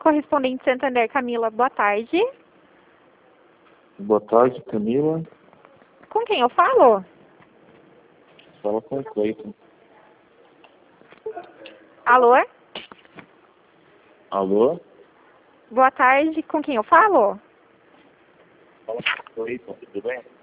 Correspondente Santander, Camila, boa tarde. Boa tarde, Camila. Com quem eu falo? Fala com o Cleiton. Alô? Alô? Boa tarde, com quem eu falo? Fala com o Cleiton, tudo bem?